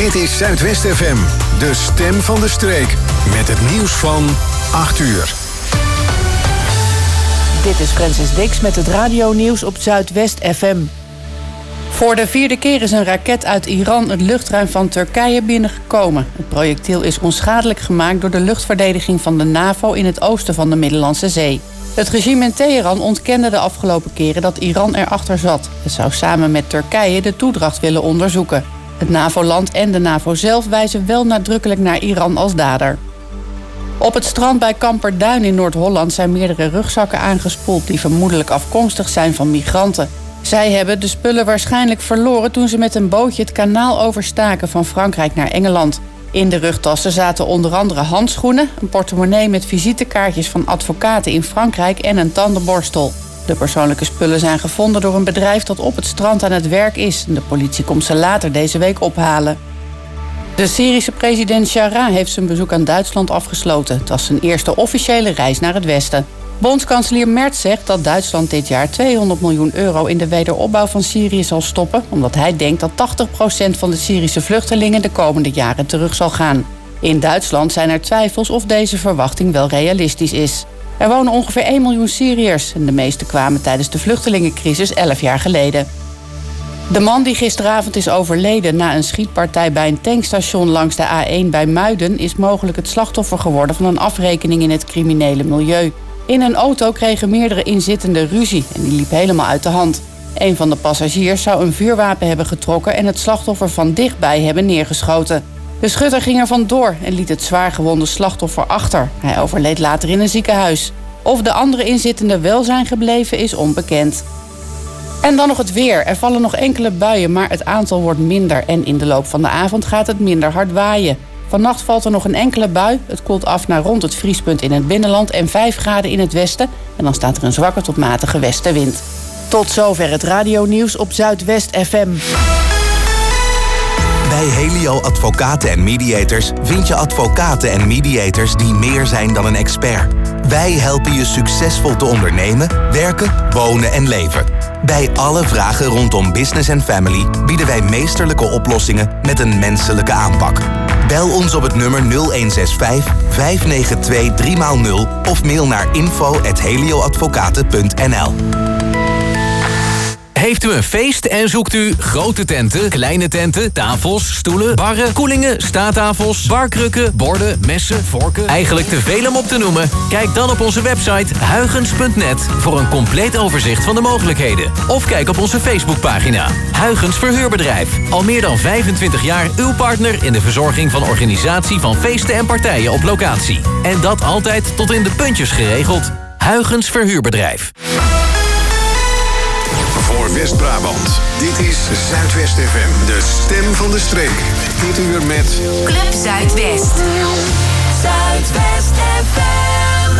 Dit is Zuidwest FM, de stem van de streek. Met het nieuws van 8 uur. Dit is Francis Dix met het radionieuws op Zuidwest FM. Voor de 4e keer is een raket uit Iran het luchtruim van Turkije binnengekomen. Het projectiel is onschadelijk gemaakt door de luchtverdediging van de NAVO in het oosten van de Middellandse Zee. Het regime in Teheran ontkende de afgelopen keren dat Iran erachter zat. Het zou samen met Turkije de toedracht willen onderzoeken. Het NAVO-land en de NAVO zelf wijzen wel nadrukkelijk naar Iran als dader. Op het strand bij Kamperduin in Noord-Holland zijn meerdere rugzakken aangespoeld die vermoedelijk afkomstig zijn van migranten. Zij hebben de spullen waarschijnlijk verloren toen ze met een bootje het kanaal overstaken van Frankrijk naar Engeland. In de rugtassen zaten onder andere handschoenen, een portemonnee met visitekaartjes van advocaten in Frankrijk en een tandenborstel. De persoonlijke spullen zijn gevonden door een bedrijf dat op het strand aan het werk is. De politie komt ze later deze week ophalen. De Syrische president Jarrah heeft zijn bezoek aan Duitsland afgesloten. Het was zijn eerste officiële reis naar het westen. Bondskanselier Merz zegt dat Duitsland dit jaar 200 miljoen euro in de wederopbouw van Syrië zal stoppen, omdat hij denkt dat 80% van de Syrische vluchtelingen de komende jaren terug zal gaan. In Duitsland zijn er twijfels of deze verwachting wel realistisch is. Er wonen ongeveer 1 miljoen Syriërs en de meeste kwamen tijdens de vluchtelingencrisis 11 jaar geleden. De man die gisteravond is overleden na een schietpartij bij een tankstation langs de A1 bij Muiden is mogelijk het slachtoffer geworden van een afrekening in het criminele milieu. In een auto kregen meerdere inzittenden ruzie en die liep helemaal uit de hand. Een van de passagiers zou een vuurwapen hebben getrokken en het slachtoffer van dichtbij hebben neergeschoten. De schutter ging er vandoor en liet het zwaargewonde slachtoffer achter. Hij overleed later in een ziekenhuis. Of de andere inzittenden wel zijn gebleven is onbekend. En dan nog het weer. Er vallen nog enkele buien, maar het aantal wordt minder. En in de loop van de avond gaat het minder hard waaien. Vannacht valt er nog een enkele bui. Het koelt af naar rond het vriespunt in het binnenland en 5 graden in het westen. En dan staat er een zwakke tot matige westenwind. Tot zover het radionieuws op Zuidwest FM. Bij Helio Advocaten en Mediators vind je advocaten en mediators die meer zijn dan een expert. Wij helpen je succesvol te ondernemen, werken, wonen en leven. Bij alle vragen rondom business en family bieden wij meesterlijke oplossingen met een menselijke aanpak. Bel ons op het nummer 0165 592 3x0 of mail naar info@helioadvocaten.nl. Heeft u een feest en zoekt u grote tenten, kleine tenten, tafels, stoelen, barren, koelingen, staattafels, barkrukken, borden, messen, vorken? Eigenlijk te veel om op te noemen? Kijk dan op onze website huygens.net voor een compleet overzicht van de mogelijkheden. Of kijk op onze Facebookpagina. Huygens Verhuurbedrijf. Al meer dan 25 jaar uw partner in de verzorging van organisatie van feesten en partijen op locatie. En dat altijd tot in de puntjes geregeld. Huygens Verhuurbedrijf. Voor West-Brabant. Dit is Zuidwest FM, de stem van de streek. Dit uur met Club Zuidwest. Zuidwest FM.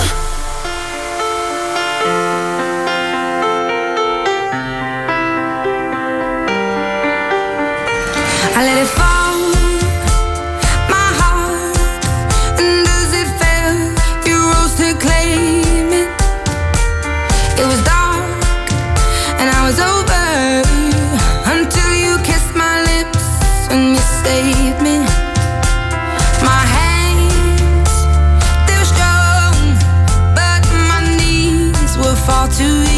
I let it fall, my heart, and as it fell, you rose to claim it. It was dark, and I was over, until you kissed my lips and you saved me. My hands, they were strong, but my knees were far too weak.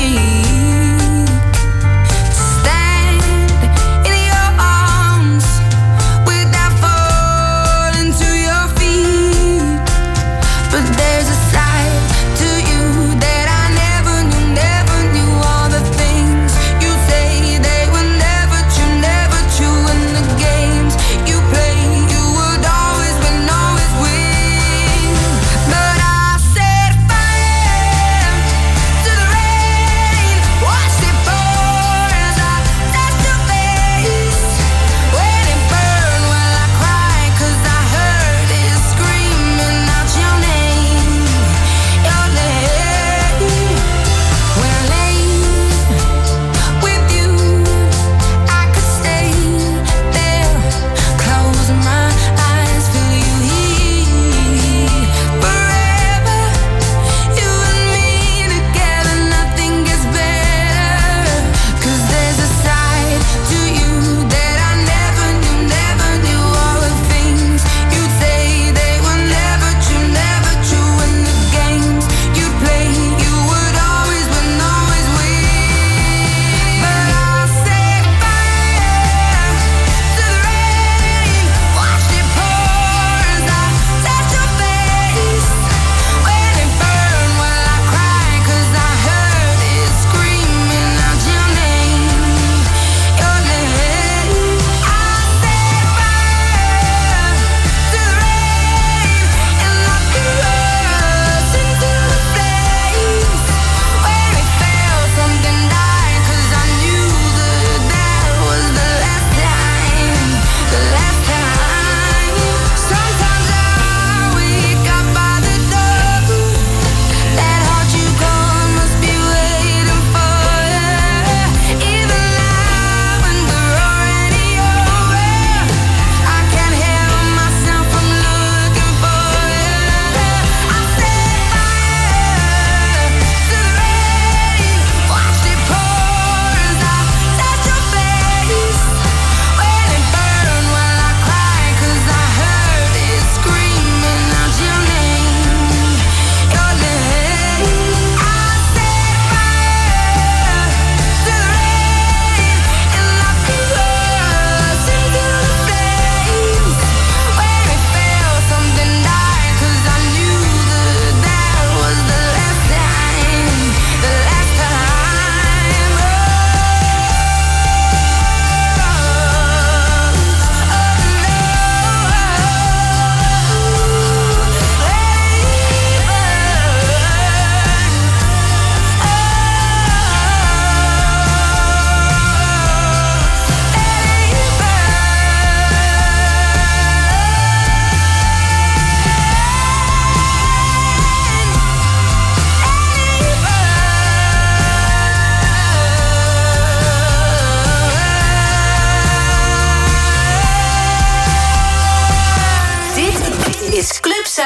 No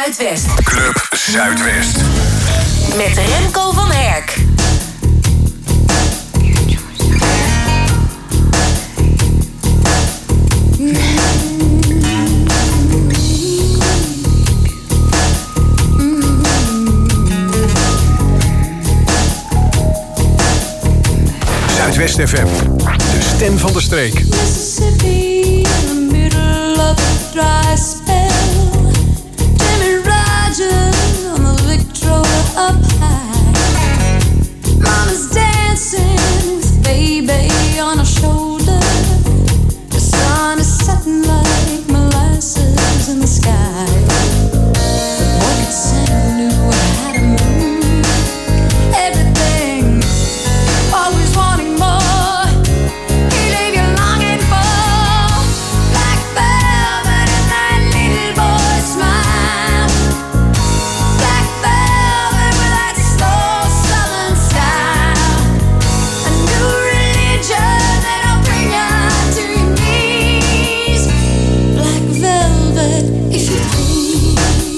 Zuidwest. Club Zuidwest. Met Remco van Herk. Zuidwest FM, de stem van de streek. Mississippi, in the middle of a dry spell. Jimmy Rogers on the Victrola up high. Mama's dancing with baby on her shoulder. The sun is setting like molasses in the sky. What could Santa knew how to move everything? Always wanting more. He leave you longing for black velvet and that little boy smile. Black velvet with that slow southern style. A new religion that'll bring you to your knees. Black velvet, if you please.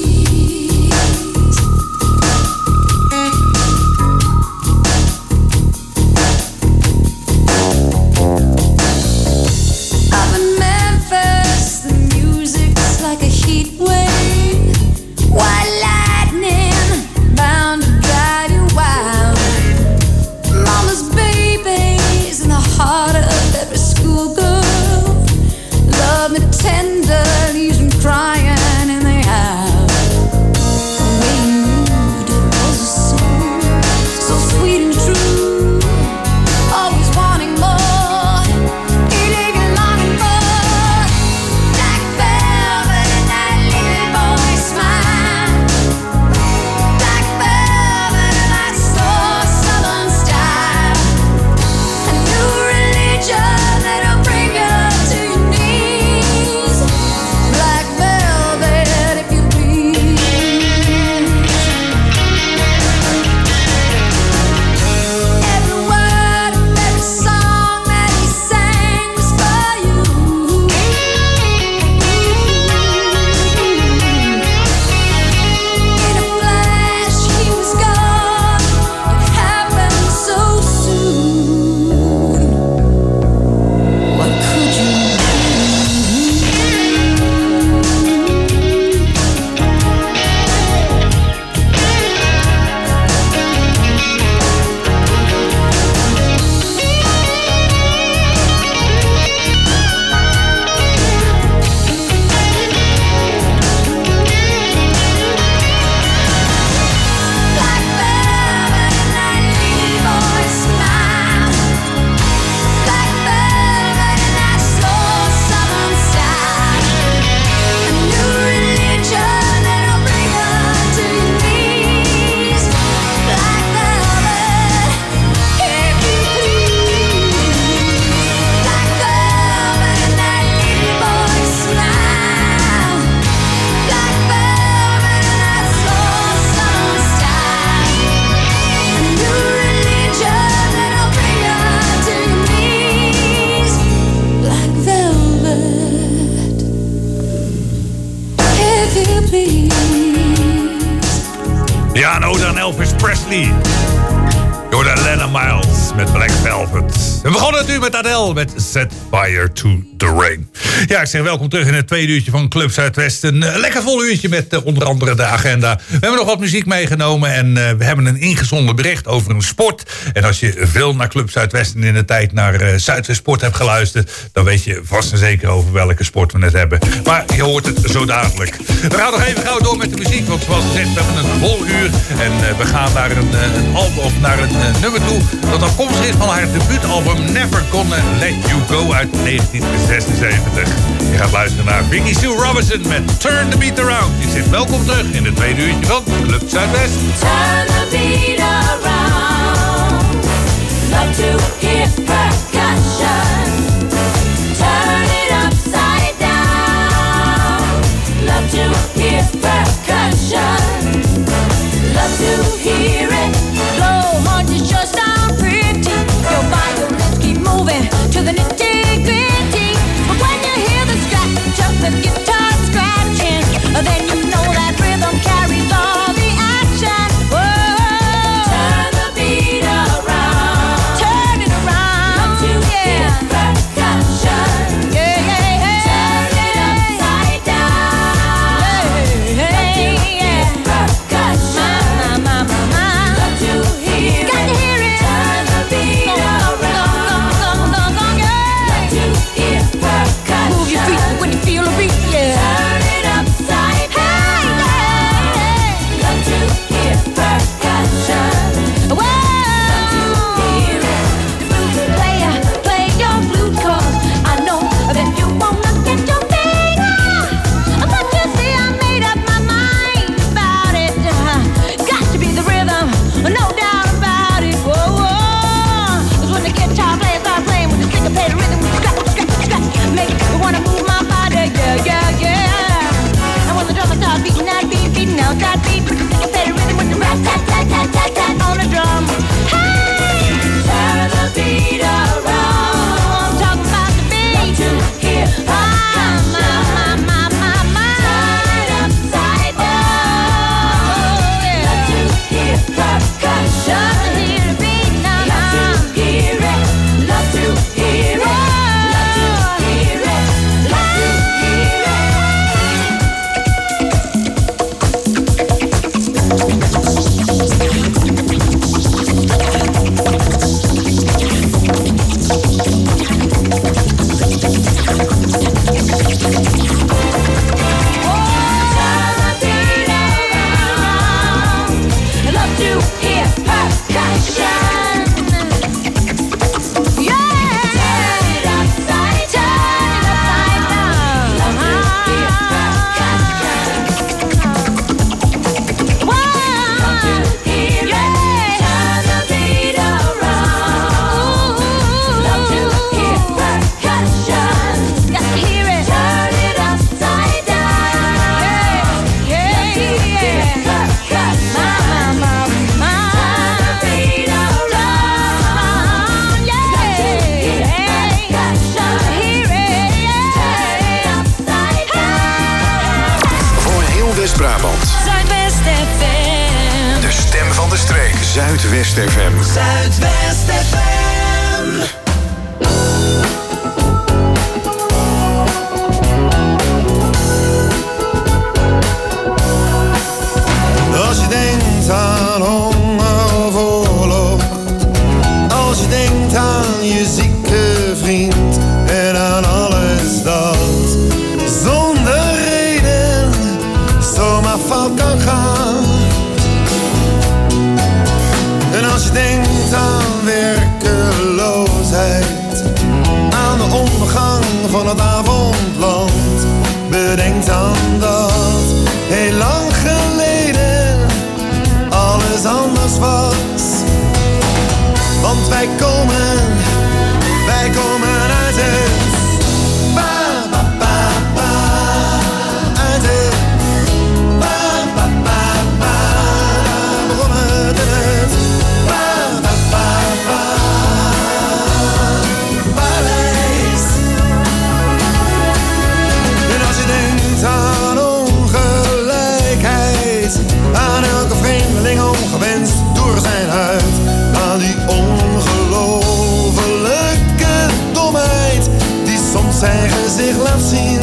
Up in Memphis, the music's like a heat wave. White lightning, bound to drive you wild. Mama's babies in the heart of every schoolgirl. Love me tender, leaves them crying in the aisle. The way you moved, it was a song, so sweet and true. Always wanting more. He leave you longing for black velvet and that little boy smile. Black velvet and that slow southern style. A new religion that'll bring you to your knees. Black velvet, if you please. Every word of every song that he sang was for you. In a flash, he was gone. It happened so soon. What could you Black velvet and that little boy smile. Black velvet and that slow southern style. A new religion that'll bring you to your knees. Black velvet, if you please. Black velvet and that little boy smile. Black velvet and that slow southern style. A new religion that'll bring you to your knees. Black velvet, if you please. Ja, een ode aan Elvis Presley. Door de Lena Miles met Black Velvet. We begonnen natuurlijk met Adele met Set Fire to the Rain. Ja, ik zeg welkom terug in het tweede uurtje van Club Zuidwest. Een lekker vol uurtje met onder andere de agenda. We hebben nog wat muziek meegenomen en we hebben een ingezonden bericht over een sport. En als je veel naar Club Zuidwest en in de tijd naar Zuidwest Sport hebt geluisterd, dan weet je vast en zeker over welke sport we net hebben. Maar je hoort het zo dadelijk. We gaan nog even gauw door met de muziek, want zoals gezegd, we hebben een vol uur. En we gaan naar een album of naar een nummer toe dat afkomstig is van haar debuutalbum Never Gonna Let You Go uit 1976. Je gaat luisteren naar Vicky Sue Robinson met Turn the Beat Around. Die zit welkom terug in het tweede uurtje van Club Zuidwest. Turn the beat around. Love to hear percussion. Turn it upside down. Love to hear percussion. Love to hear it. Blow horns just sound pretty. Your violins keep moving to the nitty-gritty. But when you hear the scratch of the guitar scratching, then you know that rhythm Noord-Brabant. Zuidwest FM. De stem van de streek. Zuidwest FM. Zuidwest FM. Als je denkt aan honger of oorlog, als je denkt aan je zieke vriend en aan alles dat zonder reden zomaar fout kan gaan. En als je denkt aan werkeloosheid, aan de ondergang van het avondland, bedenk dan dat heel lang geleden alles anders was. Want wij komen uit het ba-ba-ba-ba, uit het ba-ba-ba-ba, begon het in het ba-ba-ba-ba, paleis. En als je denkt aan ongelijkheid, aan elke vreemdeling ongewenst door zijn huid, aan die ongelofelijke domheid die soms zijn gezicht laat zien.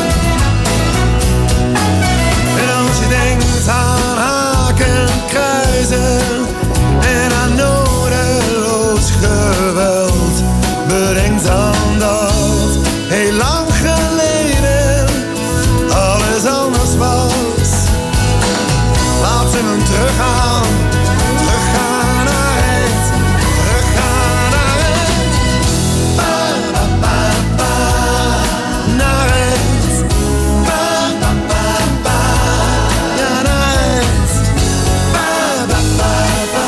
En als je denkt aan haken, kruisen en aan nodeloos geweld, bedenk dan dat heel lang geleden alles anders was. Laat ze hem teruggaan naar het, ba-ba-ba-ba, naar het, ba-ba-ba-ba, ja naar het, ba-ba-ba-ba,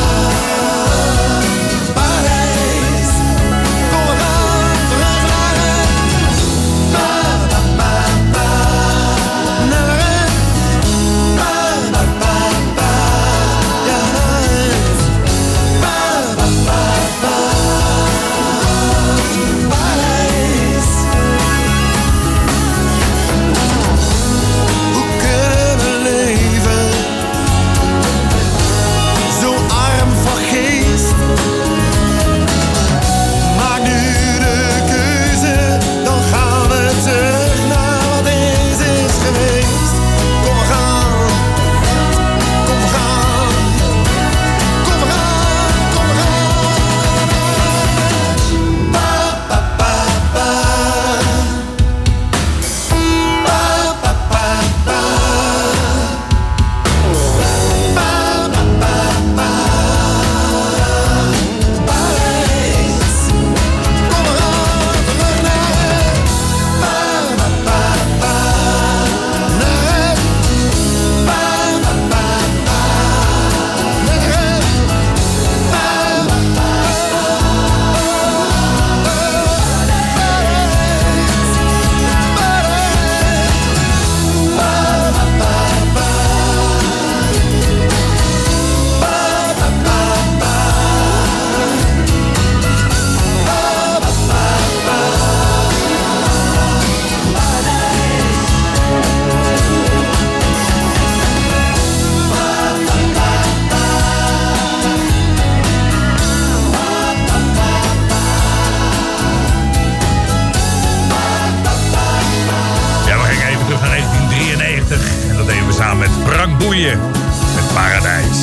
Parijs. Kom we gaan terug naar het, ba-ba-ba-ba, naar het, ba-ba-ba-ba, ja naar het, ba-ba-ba-ba, Parijs. Hoe kunnen we leven zo arm van geest? Maak nu de keuze, dan gaan we terug naar wat eens is geweest. Kom we gaan, kom we gaan, kom we gaan, kom we gaan. Ba-ba-ba-ba, ba-ba-ba-ba, ba-ba-ba-ba, Parijs. Kom we gaan terug naar het, ba-ba-ba-ba, naar het, ba-ba-ba-ba, naar het, Ja, we gingen even terug naar 1993. En dat deden we samen met Frank Boeien. Met Paradijs.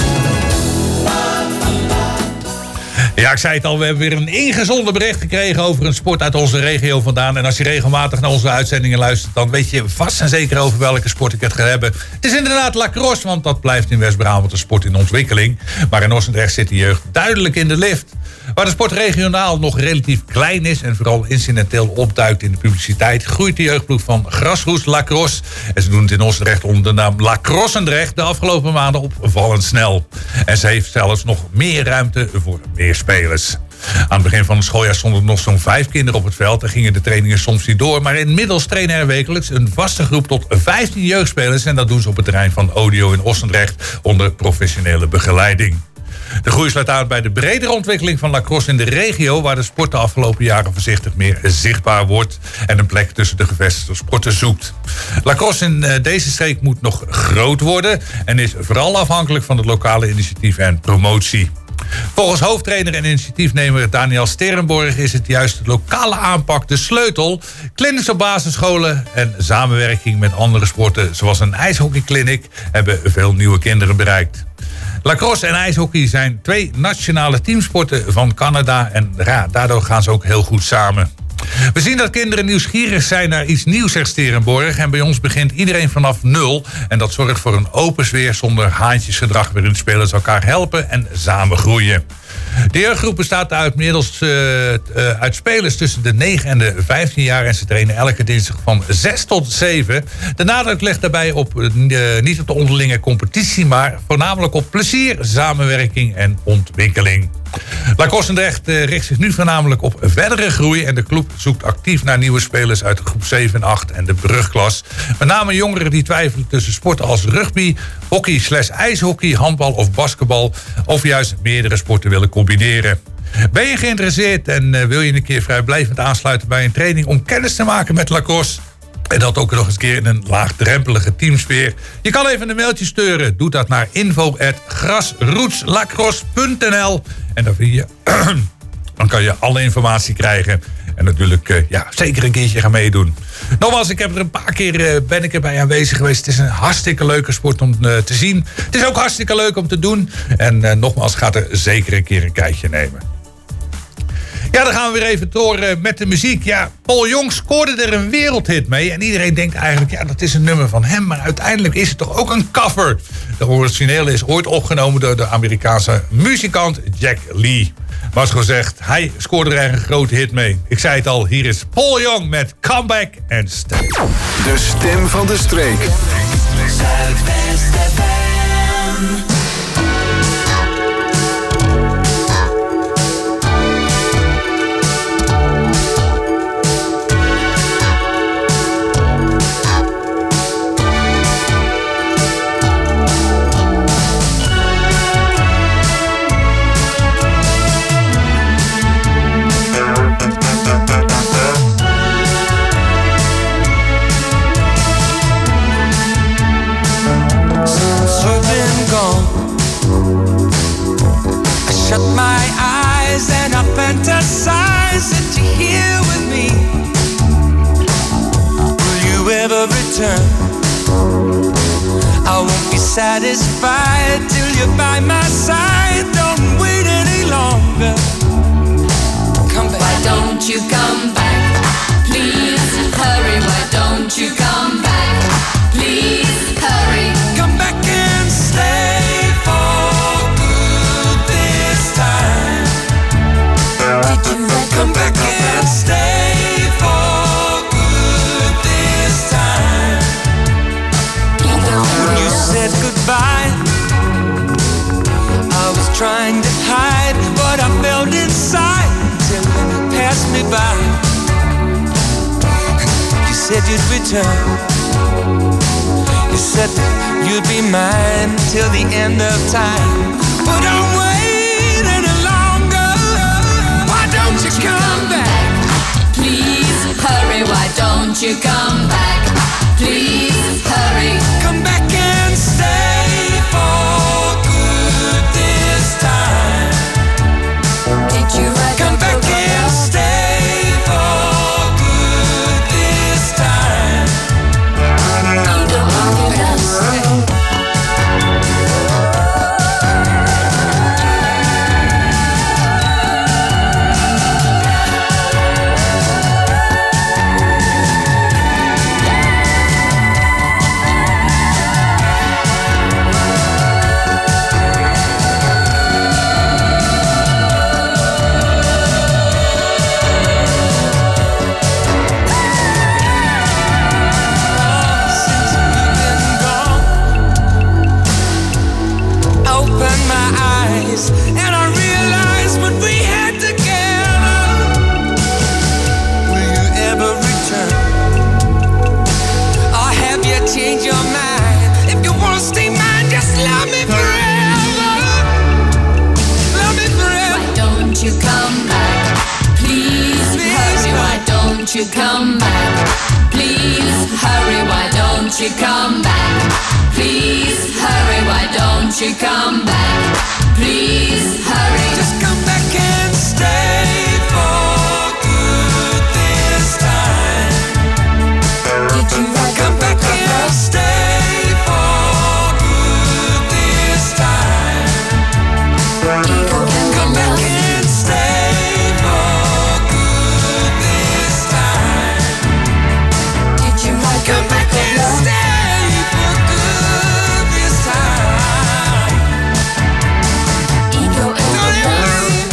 Ja, ik zei het al, we hebben weer een ingezonden bericht gekregen over een sport uit onze regio vandaan. En als je regelmatig naar onze uitzendingen luistert, dan weet je vast en zeker over welke sport ik het ga hebben. Het is inderdaad lacrosse, want dat blijft in West-Brabant een sport in ontwikkeling. Maar in Oostendrecht zit de jeugd duidelijk in de lift. Waar de sport regionaal nog relatief klein is en vooral incidenteel opduikt in de publiciteit, groeit de jeugdploeg van Grasroes Lacrosse. En ze doen het in Oostendrecht onder de naam Lacrossendrecht de afgelopen maanden opvallend snel. En ze heeft zelfs nog meer ruimte voor meer spelers. Aan het begin van het schooljaar stonden er nog zo'n 5 kinderen op het veld en gingen de trainingen soms niet door. Maar inmiddels trainen er wekelijks een vaste groep tot 15 jeugdspelers. En dat doen ze op het terrein van Odio in Oostendrecht onder professionele begeleiding. De groei sluit aan bij de bredere ontwikkeling van lacrosse in de regio, waar de sport de afgelopen jaren voorzichtig meer zichtbaar wordt en een plek tussen de gevestigde sporten zoekt. Lacrosse in deze streek moet nog groot worden en is vooral afhankelijk van het lokale initiatief en promotie. Volgens hoofdtrainer en initiatiefnemer Daniel Sterenborg is het juist de lokale aanpak de sleutel. Clinics op basisscholen en samenwerking met andere sporten zoals een ijshockeyclinic hebben veel nieuwe kinderen bereikt. Lacrosse en ijshockey zijn 2 nationale teamsporten van Canada en daardoor gaan ze ook heel goed samen. We zien dat kinderen nieuwsgierig zijn naar iets nieuws, zegt Sterenborg. En bij ons begint iedereen vanaf 0. En dat zorgt voor een open sfeer zonder haantjesgedrag, waarin spelers elkaar helpen en samen groeien. De jeugdgroep bestaat uit spelers tussen de 9 en de 15 jaar. En ze trainen elke dinsdag van 6 tot 7. De nadruk ligt daarbij op niet op de onderlinge competitie, maar voornamelijk op plezier, samenwerking en ontwikkeling. Lacrosse Dordrecht richt zich nu voornamelijk op verdere groei en de club zoekt actief naar nieuwe spelers uit de groep 7 en 8 en de brugklas. Met name jongeren die twijfelen tussen sporten als rugby, hockey/ijshockey, handbal of basketbal of juist meerdere sporten willen combineren. Ben je geïnteresseerd en wil je een keer vrijblijvend aansluiten bij een training om kennis te maken met lacrosse? En dat ook nog eens een keer in een laagdrempelige teamsfeer. Je kan even een mailtje sturen. Doe dat naar info@grasrootslacrosse.nl. En dan kan je alle informatie krijgen. En natuurlijk zeker een keertje gaan meedoen. Nogmaals, ik heb er een paar keer ben ik erbij aanwezig geweest. Het is een hartstikke leuke sport om te zien. Het is ook hartstikke leuk om te doen. En nogmaals, gaat er zeker een keer een kijkje nemen. Ja, dan gaan we weer even door met de muziek. Ja, Paul Young scoorde er een wereldhit mee. En iedereen denkt eigenlijk, ja, dat is een nummer van hem. Maar uiteindelijk is het toch ook een cover. De originele is ooit opgenomen door de Amerikaanse muzikant Jack Lee. Maar zoals gezegd, hij scoorde er een grote hit mee. Ik zei het al, hier is Paul Young met Come Back and Stay. De stem van de streek. Zuidwest FM. Shut my eyes and I fantasize that you're here with me. Will you ever return? I won't be satisfied till you're by my side. Don't wait any longer. Come back. Why don't you come back? Please hurry. Why don't you come back? Please hurry. Come back and stay for good this time. Come back and stay for good this time. When you said goodbye, I was trying to hide what I felt inside till you passed me by. You said you'd return. You said that you'd be mine till the end of time. But don't wait any longer. Why don't you come back? Please hurry. Why don't you come back? Please hurry. Come back and stay for good this time. Did you write Come back and stay for good this time. don't you come back? Please hurry, why don't you come back? Please hurry. Just come back and stay for good this time. Did you Come back and stay for good this time. Come back and stay for good this time. Did you Come back and stay for good this time. Ego and Don't ever leave.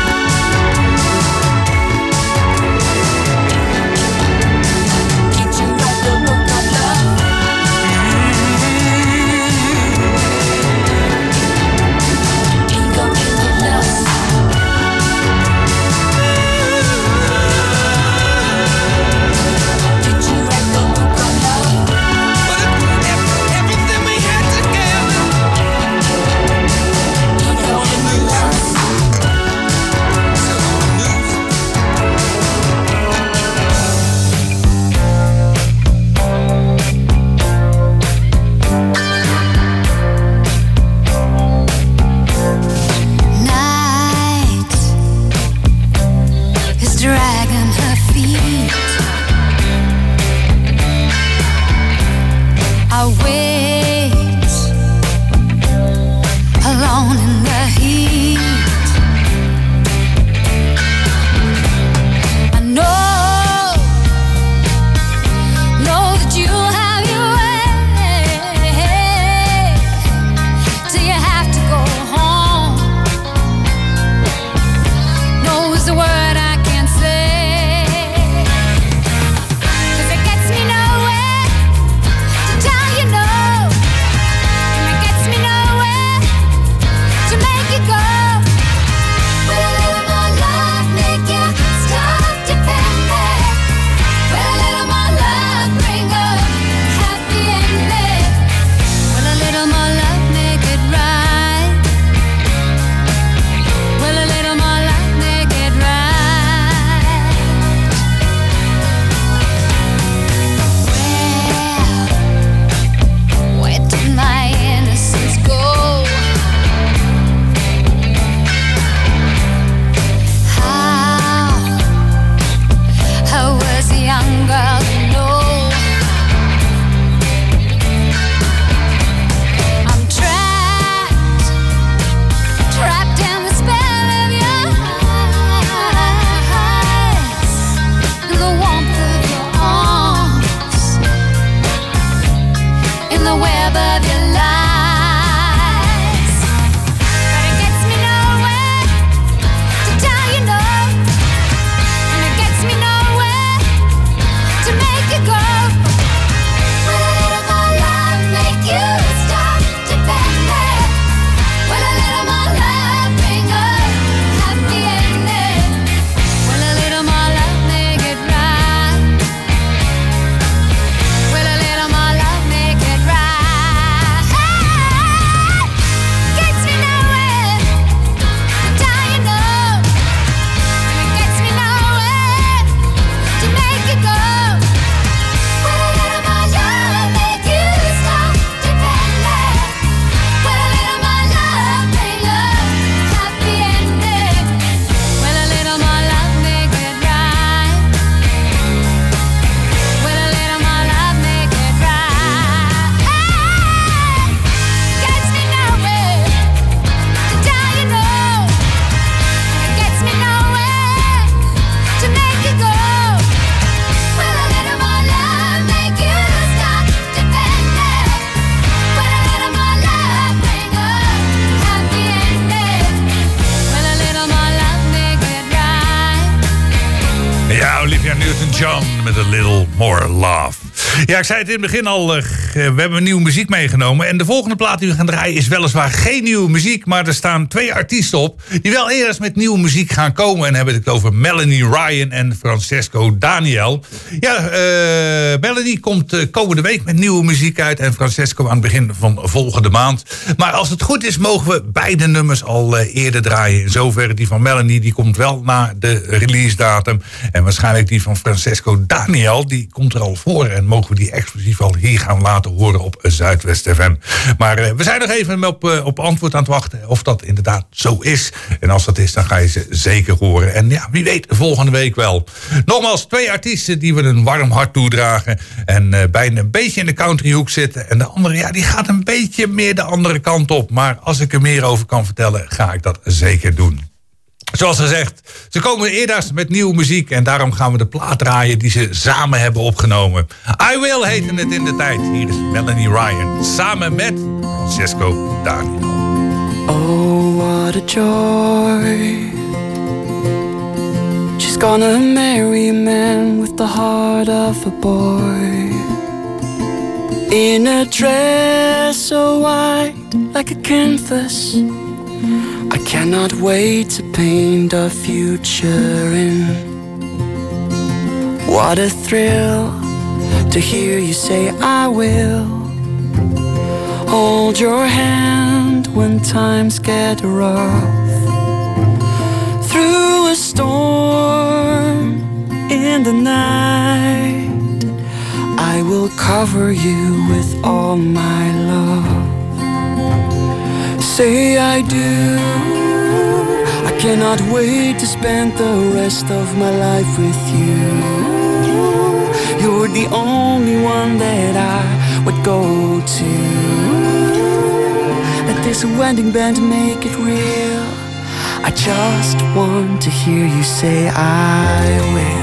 Did you write the book of love? Ego and love. Did you write the book of love? But everything we had together. Ego and love. Night is dragging her feet. I wait alone in the heat. I know that you have your way. Till you have to go home. No is the word I can say. 'Cause it gets me nowhere to tell you no. And it gets me nowhere to make you go. Will a little more love make you stop depending? Will a little more love bring a happy ending? Will a little more love make it right? Will a little more love make it right? Where did my innocence go? How was a young girl to know? I'm trapped in the spell of your eyes, in the warmth of your arms, in the web of your lies. But it gets me nowhere to tell you no, and it gets me nowhere to make you go. Will a little more love make you stop depending? Will a little more love bring a happy ending? Will a little more love make it right? Will a little more love make it right? Gets me nowhere to tell you no, and it gets me nowhere to make you go. Will a little more love make you stop depending? Will a little more love bring a happy ending? Will a little more love make it right? Will a little more love make it right? Gets me nowhere to tell you no, and it gets me nowhere to make you go. Will a little more love make you stop depending? Will a little more love bring a happy ending? Will a little more love make it right? Ja, Olivia Newton-John met A Little More Love. Ja, ik zei het in het begin al, we hebben nieuwe muziek meegenomen. En de volgende plaat die we gaan draaien is weliswaar geen nieuwe muziek, maar er staan 2 artiesten op die wel eerst met nieuwe muziek gaan komen. En dan hebben we het over Melanie Ryan en Francesco Daniel. Ja, Melanie komt komende week met nieuwe muziek uit en Francesco aan het begin van volgende maand. Maar als het goed is, mogen we beide nummers al eerder draaien. In zoverre die van Melanie, die komt wel na de release datum. En waarschijnlijk die van Francesco Daniel, die komt er al voor en mogen mogen we die exclusief al hier gaan laten horen op Zuidwest FM. Maar we zijn nog even op antwoord aan het wachten of dat inderdaad zo is. En als dat is, dan ga je ze zeker horen. En ja, wie weet, volgende week wel. Nogmaals, 2 artiesten die we een warm hart toedragen. En bijna een beetje in de countryhoek zitten. En de andere, ja, die gaat een beetje meer de andere kant op. Maar als ik er meer over kan vertellen, ga ik dat zeker doen. Zoals gezegd, ze komen eerder met nieuwe muziek. En daarom gaan we de plaat draaien die ze samen hebben opgenomen. I Will heette het in de tijd. Hier is Melanie Ryan. Samen met Francesco Daniel. Oh, what a joy. She's gonna marry a man with the heart of a boy. In a dress so white like a canvas, I cannot wait to paint a future in. What a thrill to hear you say I will hold your hand when times get rough. Through a storm in the night, I will cover you with all my love. Say I do. I cannot wait to spend the rest of my life with you. You're the only one that I would go to. Let this wedding band make it real. I just want to hear you say I will.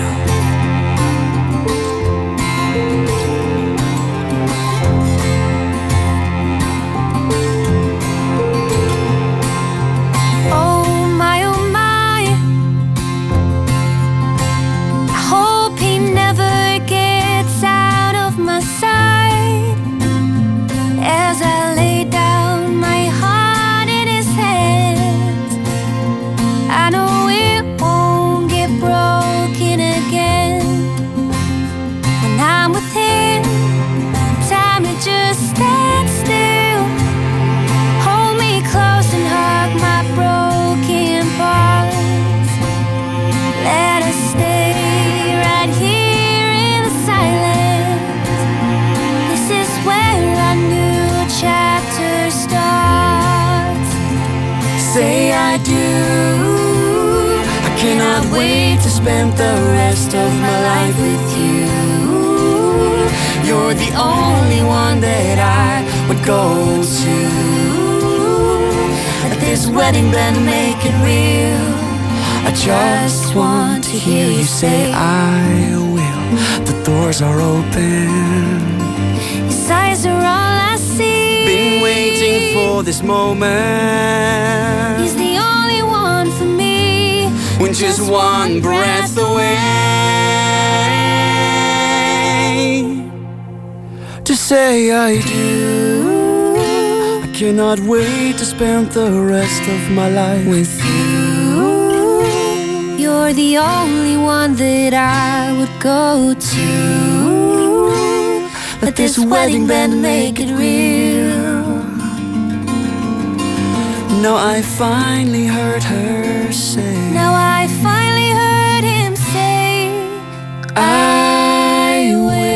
Spend the rest of my life with you. You're the only one that I would go to. Let this wedding band make it real. I just want to hear you say I will. The doors are open. Your eyes are all I see. Been waiting for this moment. He's the only one for me. When just one breath away to say I do. I cannot wait to spend the rest of my life with you. You're the only one that I would go to. Let this wedding band make it real. Now I finally heard her say. Now I finally heard him say I will.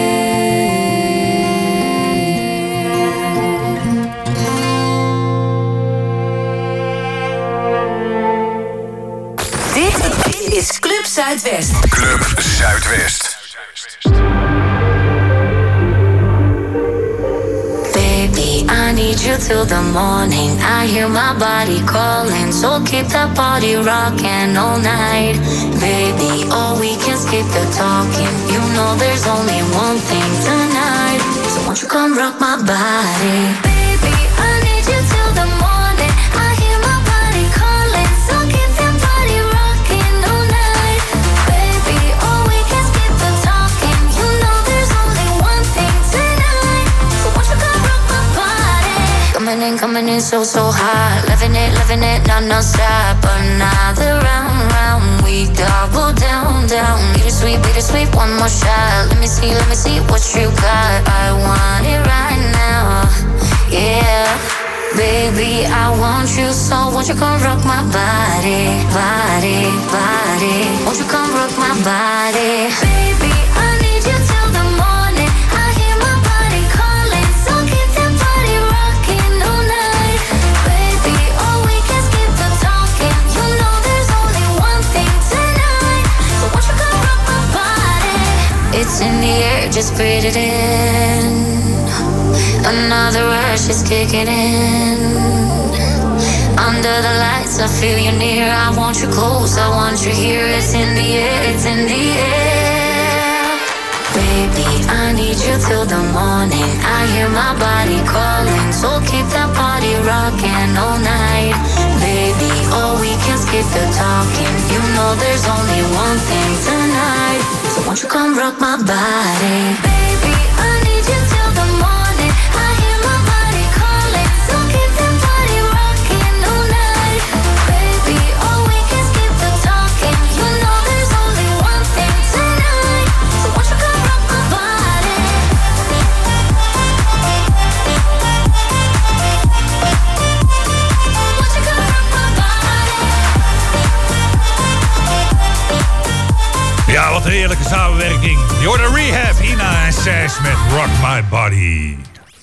Dit is Club Zuidwest. Club Zuidwest. I need you till the morning. I hear my body calling, so keep that body rocking all night. Baby, oh, we can skip the talking. You know there's only one thing tonight. So won't you come rock my body? Baby, I need you till the morning. I hear my body calling, so keep that body rocking all night. Baby, oh, we can skip the talking. You know there's only one thing tonight. So won't you come rock my body? Coming in so hot. Loving it, non-stop. Another round, we double down. Bittersweet, one more shot. Let me see what you got. I want it right now, yeah. Baby, I want you so. Won't you come rock my body? Won't you come rock my body? Baby, I need you till the morning. just breathe it in. Another rush is kicking in. Under the lights, I feel you near. I want you close, I want you here. It's in the air, it's in the air. Baby, I need you till the morning. I hear my body calling, so keep that body rocking all night. Baby, oh, we can skip the talking. You know there's only one thing tonight. So won't you come rock my body? Baby, I need you till the morning. I hear my body calling, so keep that body rocking all night. Baby, oh, we can skip the talking. You know there's only one thing tonight. So won't you come rock my body? Won't you come rock my body? Ja, wat een heerlijke samenwerking. Je hoort een Rehab, Ina en Sash met Rock My Body.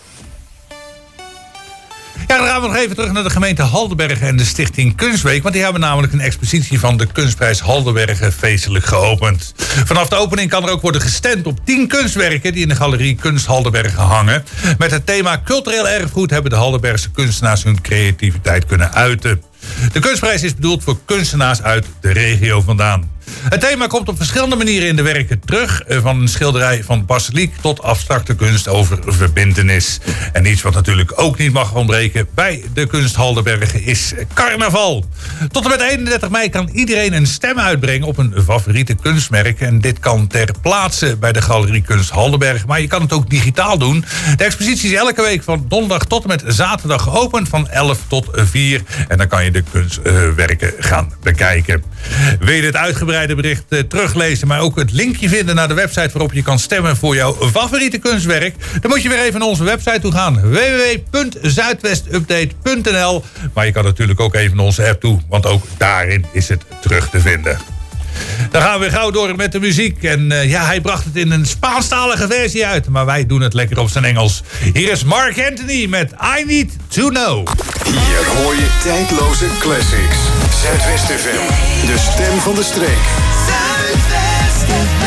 Ja, dan gaan we nog even terug naar de gemeente Haldenbergen en de Stichting Kunstweek. Want die hebben namelijk een expositie van de Kunstprijs Haldenbergen feestelijk geopend. Vanaf de opening kan er ook worden gestemd op 10 kunstwerken die in de galerie Kunst Haldenbergen hangen. Met het thema cultureel erfgoed hebben de Haldenbergse kunstenaars hun creativiteit kunnen uiten. De kunstprijs is bedoeld voor kunstenaars uit de regio vandaan. Het thema komt op verschillende manieren in de werken terug. Van een schilderij van basiliek tot abstracte kunst over verbintenis. En iets wat natuurlijk ook niet mag ontbreken bij de Kunst Haldenbergen is carnaval. Tot en met 31 mei kan iedereen een stem uitbrengen op een favoriete kunstmerk. En dit kan ter plaatse bij de Galerie Kunst Haldenbergen. Maar je kan het ook digitaal doen. De expositie is elke week van donderdag tot en met zaterdag geopend van 11 tot 4. En dan kan je de kunstwerken gaan bekijken. Wil je dit uitgebreide bericht teruglezen, maar ook het linkje vinden naar de website waarop je kan stemmen voor jouw favoriete kunstwerk, dan moet je weer even naar onze website toe gaan. www.zuidwestupdate.nl. Maar je kan natuurlijk ook even naar onze app toe, want ook daarin is het terug te vinden. Dan gaan we weer gauw door met de muziek. En ja, hij bracht het in een Spaanstalige versie uit, maar wij doen het lekker op zijn Engels. Hier is Mark Anthony met I Need To Know. Hier hoor je tijdloze classics. Zuidwest FM, de stem van de streek. Zuidwest FM.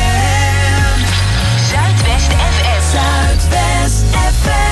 Zuidwest FM. Zuidwest FM.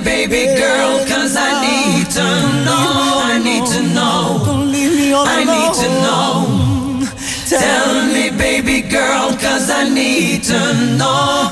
baby girl, 'cause I need to know. I need to know. Don't leave me all alone. I need to know. Tell me, baby girl, 'cause I need to know.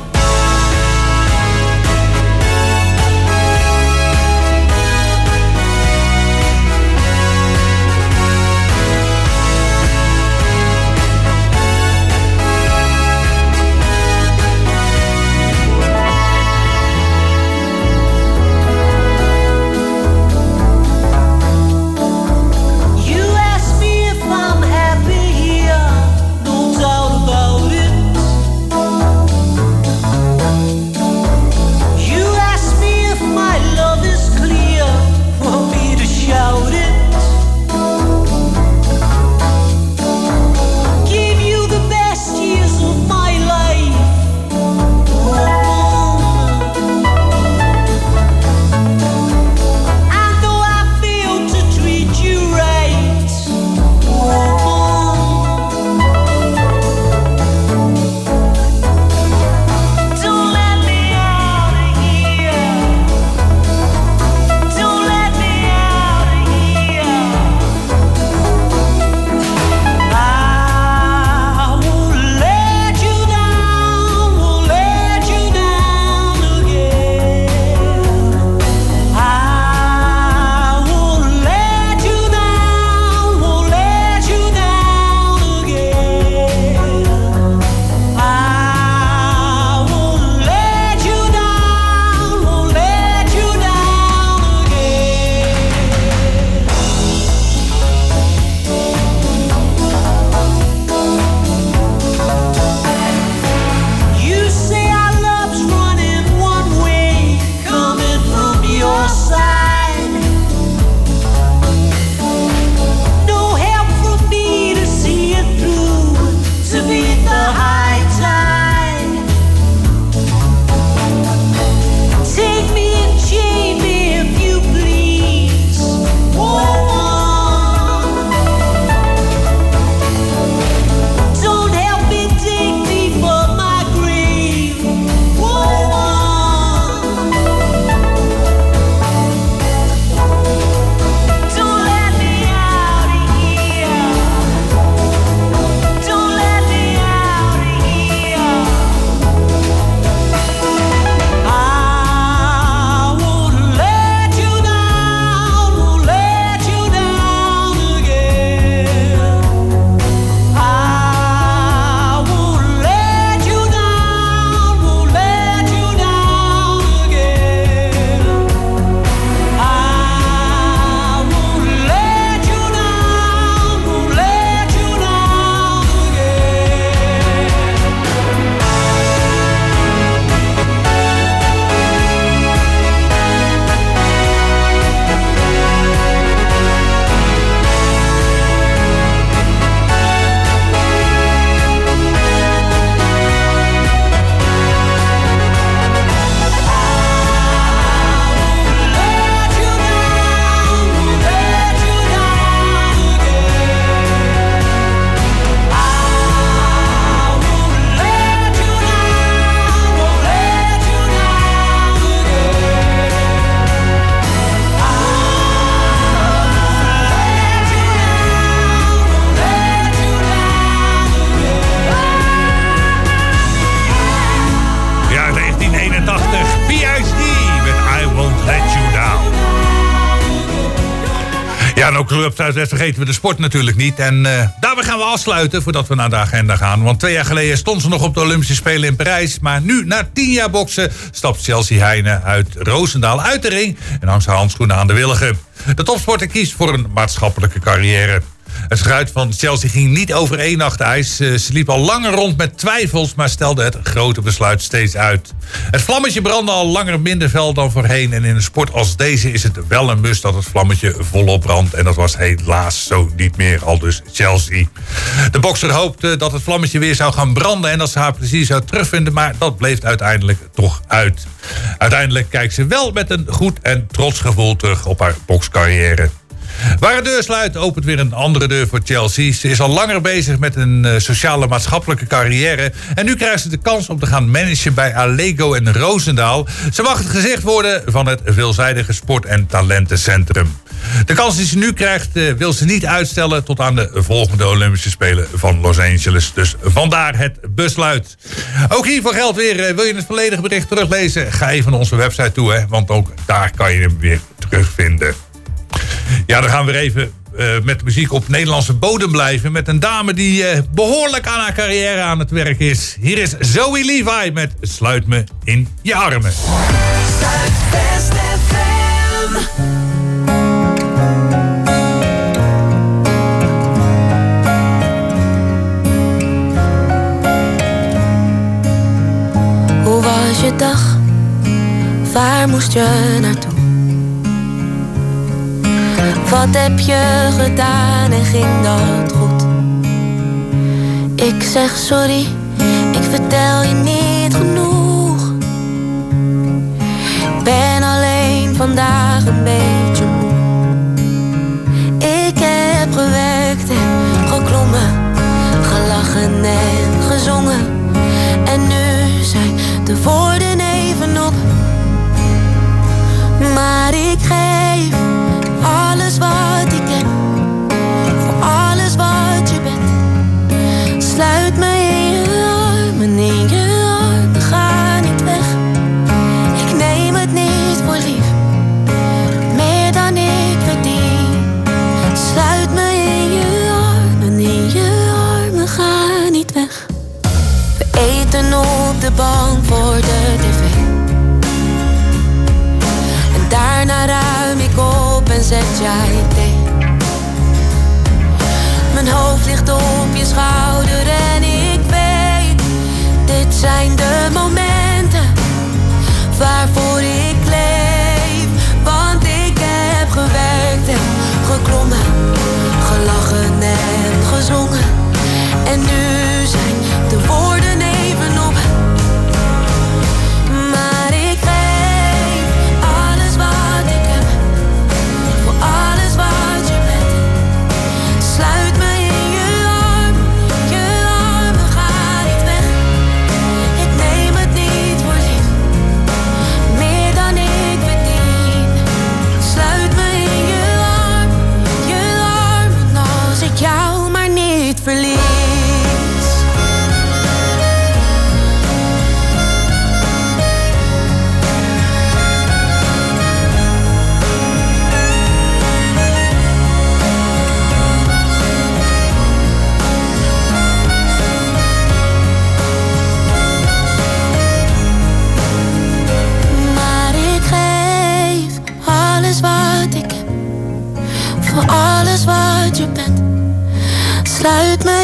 Ja, en ook Club Zuidwest vergeten we de sport natuurlijk niet. En daarbij gaan we afsluiten voordat we naar de agenda gaan. Want 2 jaar geleden stond ze nog op de Olympische Spelen in Parijs. Maar nu, na 10 jaar boksen, stapt Chelsea Heijnen uit Roosendaal uit de ring en hangt haar handschoenen aan de willigen. De topsporter kiest voor een maatschappelijke carrière. Het geruit van Chelsea ging niet over 1 nacht ijs. Ze liep al langer rond met twijfels, maar stelde het grote besluit steeds uit. Het vlammetje brandde al langer minder fel dan voorheen. En in een sport als deze is het wel een must dat het vlammetje volop brandt. En dat was helaas zo niet meer, aldus Chelsea. De bokser hoopte dat het vlammetje weer zou gaan branden en dat ze haar plezier zou terugvinden. Maar dat bleef uiteindelijk toch uit. Uiteindelijk kijkt ze wel met een goed en trots gevoel terug op haar bokscarrière. Waar een deur sluit, opent weer een andere deur voor Chelsea. Ze is al langer bezig met een sociale maatschappelijke carrière. En nu krijgt ze de kans om te gaan managen bij Allego en Roosendaal. Ze mag het gezicht worden van het veelzijdige sport- en talentencentrum. De kans die ze nu krijgt wil ze niet uitstellen tot aan de volgende Olympische Spelen van Los Angeles. Dus vandaar het besluit. Ook hiervoor geldt weer, wil je het volledige bericht teruglezen? Ga even naar onze website toe, hè, want ook daar kan je hem weer terugvinden. Ja, dan gaan we weer even met muziek op Nederlandse bodem blijven. Met een dame die behoorlijk aan haar carrière aan het werk is. Hier is Zoe Levi met Sluit me in je armen. Zuidwest FM. Hoe was je dag? Waar moest je naartoe? Wat heb je gedaan en ging dat goed? Ik zeg sorry, ik vertel je niet genoeg. Ik ben alleen vandaag een beetje moe. Ik heb gewerkt en geklommen, gelachen en gezongen. En nu zijn de woorden even op. Maar ik geef alles wat ik heb, voor alles wat je bent. Sluit me in je armen, in je armen, ga niet weg. Ik neem het niet voor lief, meer dan ik verdien. Sluit me in je armen, ga niet weg. We eten op de bank voor de tv. Daarna ruim ik op en zet jij thee. Mijn hoofd ligt op je schouder en ik weet, dit zijn de momenten waarvoor ik leef. Want ik heb gewerkt en geklommen, gelachen en gezongen. En nu zijn de woorden even op. Maar ik geef alles wat ik heb, voor alles wat je bent. Sluit me in je armen, ga niet weg. Ik neem het niet voor lief, meer dan ik verdien. Sluit me in je armen, als ik jou maar niet verlies. Alles wat je bent. Sluit me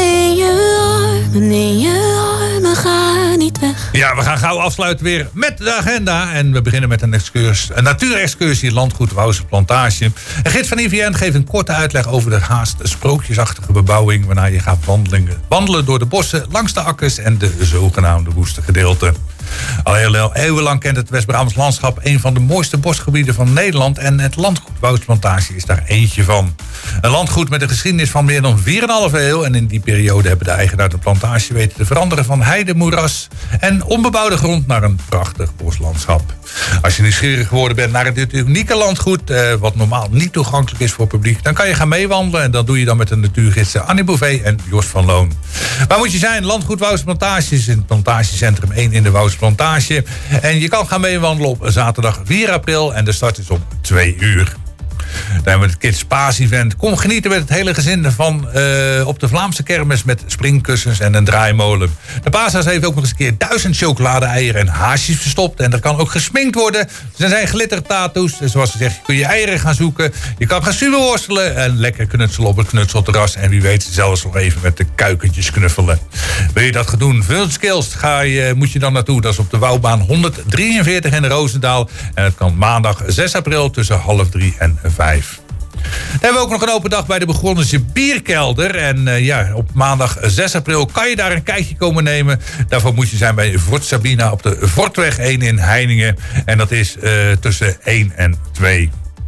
in je armen, ga niet weg. Ja, we gaan gauw afsluiten weer met de agenda. En we beginnen met een natuurexcursie Landgoed Wouwse Plantage. En Git van IVN geeft een korte uitleg over de haast sprookjesachtige bebouwing, waarna je gaat wandelen door de bossen, langs de akkers en de zogenaamde woeste gedeelten. Al heel eeuwenlang kent het West-Brabants landschap een van de mooiste bosgebieden van Nederland. En het Landgoed Wouwse Plantage is daar eentje van. Een landgoed met een geschiedenis van meer dan 4,5 eeuw. En in die periode hebben de eigenaar de plantage weten te veranderen van heide, moeras en onbebouwde grond naar een prachtig boslandschap. Als je nieuwsgierig geworden bent naar dit unieke landgoed, wat normaal niet toegankelijk is voor het publiek, dan kan je gaan meewandelen. En dat doe je dan met de natuurgidsen Annie Bouvet en Jos van Loon. Waar moet je zijn? Landgoed Wouwse Plantage is in het plantagecentrum 1 in de Wouwse Plantage. En je kan gaan meewandelen op zaterdag 4 april en de start is om 2 uur. Dan hebben we het Kids Paas Event. Kom genieten met het hele gezin van op de Vlaamse kermis met springkussens en een draaimolen. De paashaas heeft ook nog eens een keer 1000 chocolade-eieren en haasjes verstopt. En er kan ook gesminkt worden. Er zijn glittertattoos. Zoals gezegd, je kun je eieren gaan zoeken. Je kan gaan subeworstelen en lekker knutselen op het knutselterras. En wie weet zelfs nog even met de kuikentjes knuffelen. Wil je dat gaan doen? Funskills moet je dan naartoe. Dat is op de Wouwbaan 143 in Roosendaal. En het kan maandag 6 april tussen 2:30 en 5. Dan hebben we ook nog een open dag bij de Begronnense Bierkelder. En op maandag 6 april kan je daar een kijkje komen nemen. Daarvoor moet je zijn bij Fort Sabina op de Fortweg 1 in Heiningen. En dat is tussen 1 en 2.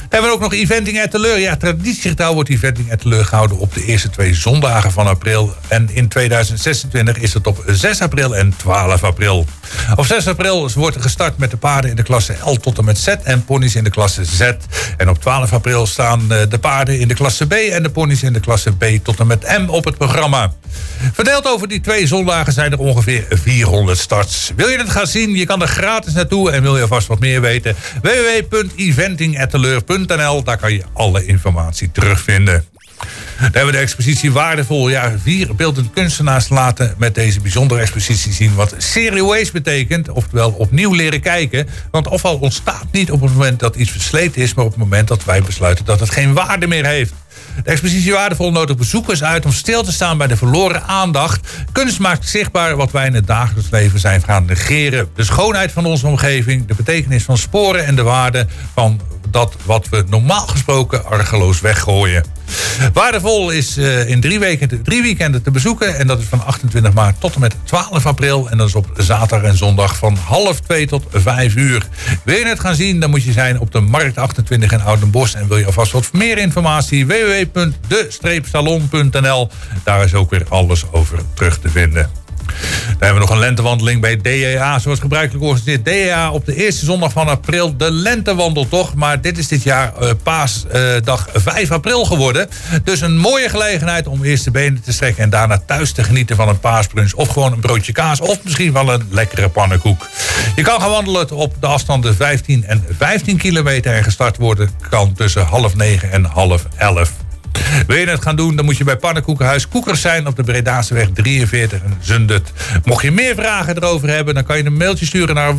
hebben we ook nog Eventing Etteleur. Ja, traditiegetrouw wordt Eventing Etteleur gehouden op de eerste 2 zondagen van april. En in 2026 is het op 6 april en 12 april. Op 6 april wordt er gestart met de paarden in de klasse L tot en met Z en ponies in de klasse Z. En op 12 april staan de paarden in de klasse B en de ponies in de klasse B tot en met M op het programma. Verdeeld over die 2 zondagen zijn er ongeveer 400 starts. Wil je het gaan zien? Je kan er gratis naartoe en wil je vast wat meer weten? www.eventingetteleur.nl. Daar kan je alle informatie terugvinden. Daar hebben we de expositie Waardevol. Ja, 4 beeldend kunstenaars laten met deze bijzondere expositie zien wat serieus betekent. Oftewel opnieuw leren kijken. Want afval ontstaat niet op het moment dat iets versleten is, maar op het moment dat wij besluiten dat het geen waarde meer heeft. De expositie Waardevol nodigt bezoekers uit om stil te staan bij de verloren aandacht. Kunst maakt zichtbaar wat wij in het dagelijks leven zijn gaan negeren. De schoonheid van onze omgeving, de betekenis van sporen en de waarde van dat wat we normaal gesproken argeloos weggooien. Waardevol is in 3 weekenden te bezoeken. En dat is van 28 maart tot en met 12 april. En dat is op zaterdag en zondag van 1:30 tot 5 uur. Wil je het gaan zien, dan moet je zijn op de Markt 28 in Oudenbosch. En wil je alvast wat meer informatie? www.de-salon.nl. Daar is ook weer alles over terug te vinden. Dan hebben we nog een lentewandeling bij DEA. Zoals gebruikelijk organiseert DEA op de eerste zondag van april de lentewandeltocht. Maar dit is dit jaar paasdag 5 april geworden. Dus een mooie gelegenheid om eerst de benen te strekken en daarna thuis te genieten van een paasbrunch. Of gewoon een broodje kaas of misschien wel een lekkere pannenkoek. Je kan gaan wandelen op de afstanden 15 en 15 kilometer. En gestart worden kan tussen 8:30 en 10:30. Wil je het gaan doen, dan moet je bij Pannenkoekenhuis Koekers zijn op de Bredaseweg 43 in Zundert. Mocht je meer vragen erover hebben, dan kan je een mailtje sturen naar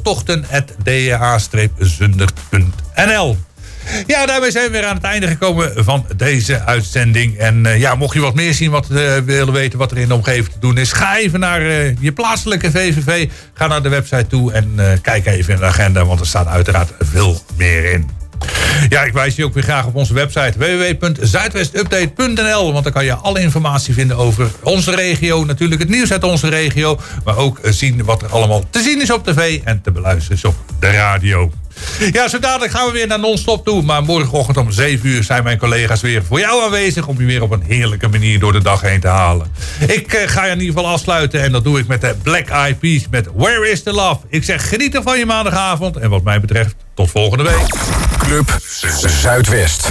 wandeltochten@dea-zundert.nl. Ja, daarmee zijn we weer aan het einde gekomen van deze uitzending. En mocht je wat meer zien, willen weten wat er in de omgeving te doen is, ga even naar je plaatselijke VVV. Ga naar de website toe en kijk even in de agenda, want er staat uiteraard veel meer in. Ja, ik wijs je ook weer graag op onze website www.zuidwestupdate.nl. Want dan kan je alle informatie vinden over onze regio. Natuurlijk het nieuws uit onze regio. Maar ook zien wat er allemaal te zien is op tv en te beluisteren is op de radio. Ja, zo dadelijk gaan we weer naar non-stop toe. Maar morgenochtend om 7 uur zijn mijn collega's weer voor jou aanwezig om je weer op een heerlijke manier door de dag heen te halen. Ik ga je in ieder geval afsluiten en dat doe ik met de Black Eyed Peas met Where is the Love. Ik zeg geniet van je maandagavond en wat mij betreft tot volgende week. Club Zuidwest.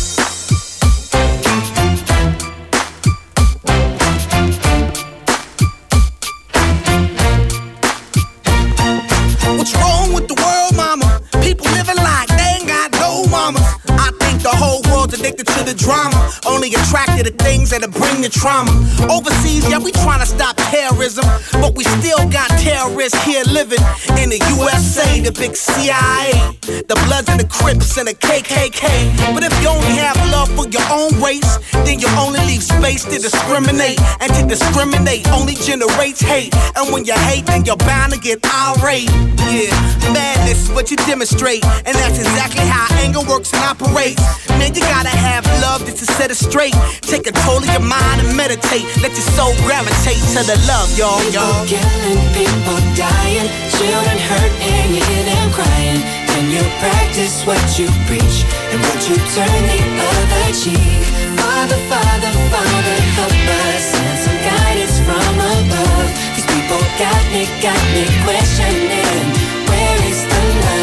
What's wrong with the world, mama? People living like they ain't got no mama. I think the whole world's addicted to the drama, only attracted to things that'll bring the trauma. Overseas, yeah, we trying to stop terrorism, but we still got terrorists here living in the USA, the big CIA, the Bloods and the Crips and the KKK. But if you only have love for your own race, then you only leave space to discriminate, and to discriminate only generates hate. And when you hate, then you're bound to get irate. Yeah, madness is what you demonstrate, and that's exactly how anger works and operates. Man, you gotta have love just to set it straight. Take control of your mind and meditate. Let your soul gravitate to the love, y'all. People killing, people dying, children hurt and you hear them crying. Can you practice what you preach and would you turn the other cheek? Father, Father, Father, help us and some guidance from above. These people got me questioning. Where is the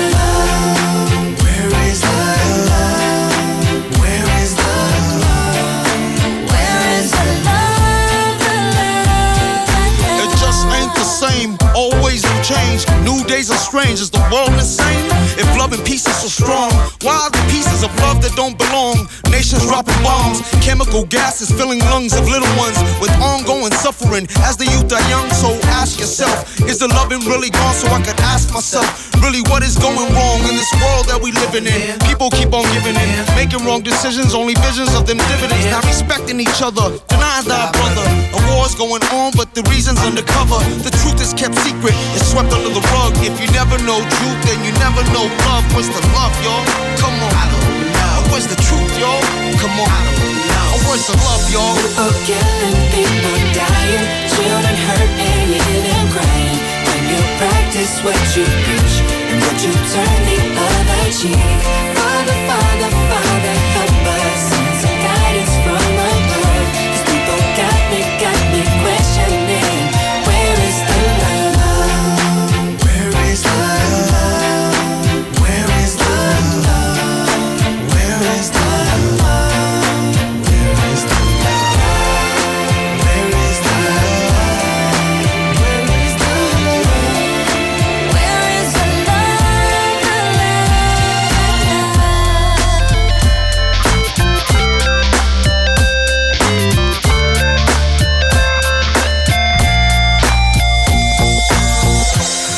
love? Where is the love? Where is the love? Where is the love? The love? It just ain't the same. Always new change. New days are strange. Is the world the same? If love and peace is so strong, why are the pieces of love that don't belong? Nations dropping bombs, chemical gases filling lungs of little ones with ongoing suffering as the youth are young. So ask yourself, is the loving really gone? So I could ask myself, really what is going wrong in this world that we living in? People keep on giving in, making wrong decisions, only visions of them dividends. Not respecting each other, denying thy brother. A war's going on, but the reason's undercover. The truth is kept secret, it's swept under the rug. If you never know truth, then you never know love. Where's the love, y'all? Come on. I don't know. Where's the truth, y'all? Come on. I don't know. Where's the love, y'all? People killing, people dying, children hurt and you hear them crying. When you practice what you preach and would you turn the other cheek? Father, Father,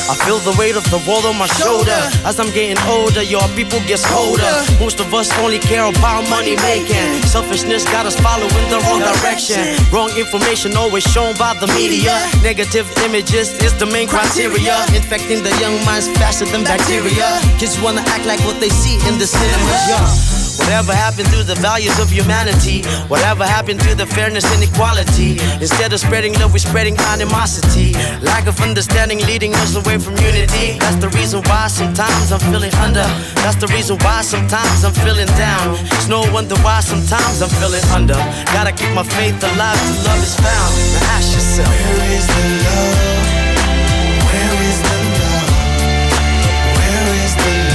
I feel the weight of the world on my shoulder. As I'm getting older, your people gets colder. Most of us only care about money making. Selfishness got us following the wrong direction. Wrong information always shown by the media. Negative images is the main criteria. Infecting the young minds faster than bacteria. Kids wanna act like what they see in the cinemas, yeah. Whatever happened to the values of humanity? Whatever happened to the fairness and equality? Instead of spreading love, we're spreading animosity. Lack of understanding leading us away from unity. That's the reason why sometimes I'm feeling under. That's the reason why sometimes I'm feeling down. It's no wonder why sometimes I'm feeling under. Gotta keep my faith alive till love is found. Now ask yourself, where is the love? Where is the love? Where is the love?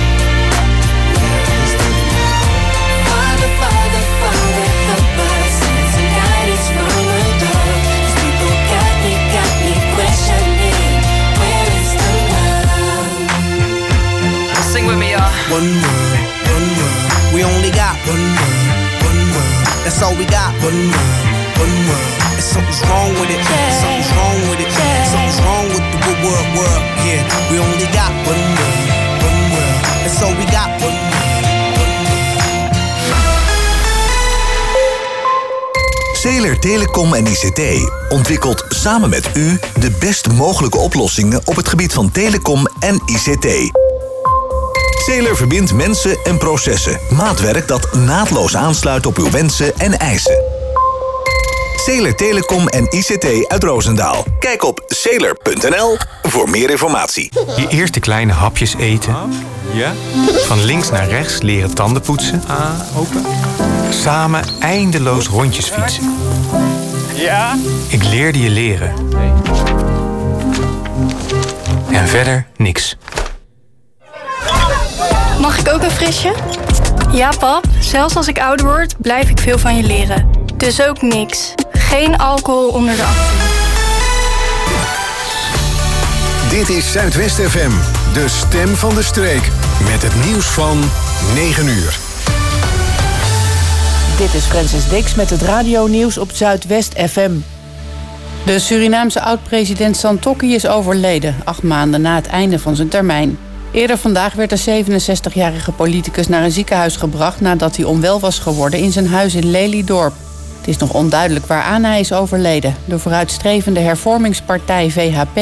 Sing with me, y'all. One world, one world. We only got one world, one world. That's all we got. One world, one world. And something's wrong with it. Something's wrong with it. Something's wrong with the world. Yeah, we only got one world, one world. That's all we got. One world, one world. Zeeler Telecom en ICT ontwikkelt samen met u de best mogelijke oplossingen op het gebied van telecom en ICT. Zeeler verbindt mensen en processen. Maatwerk dat naadloos aansluit op uw wensen en eisen. Zeeler Telecom en ICT uit Roosendaal. Kijk op zeeler.nl voor meer informatie. Je eerste kleine hapjes eten. Ja? Van links naar rechts leren tanden poetsen. Open. Samen eindeloos rondjes fietsen. Ja? Ik leerde je leren. En verder niks. Mag ik ook een frisje? Ja, pap. Zelfs als ik ouder word, blijf ik veel van je leren. Dus ook niks. Geen alcohol onder de 18. Dit is Zuidwest FM, de stem van de streek. Met het nieuws van 9 uur. Dit is Francis Dix met het radionieuws op Zuidwest FM. De Surinaamse oud-president Santokki is overleden, 8 maanden na het einde van zijn termijn. Eerder vandaag werd de 67-jarige politicus naar een ziekenhuis gebracht nadat hij onwel was geworden in zijn huis in Lelydorp. Het is nog onduidelijk waaraan hij is overleden. De vooruitstrevende hervormingspartij VHP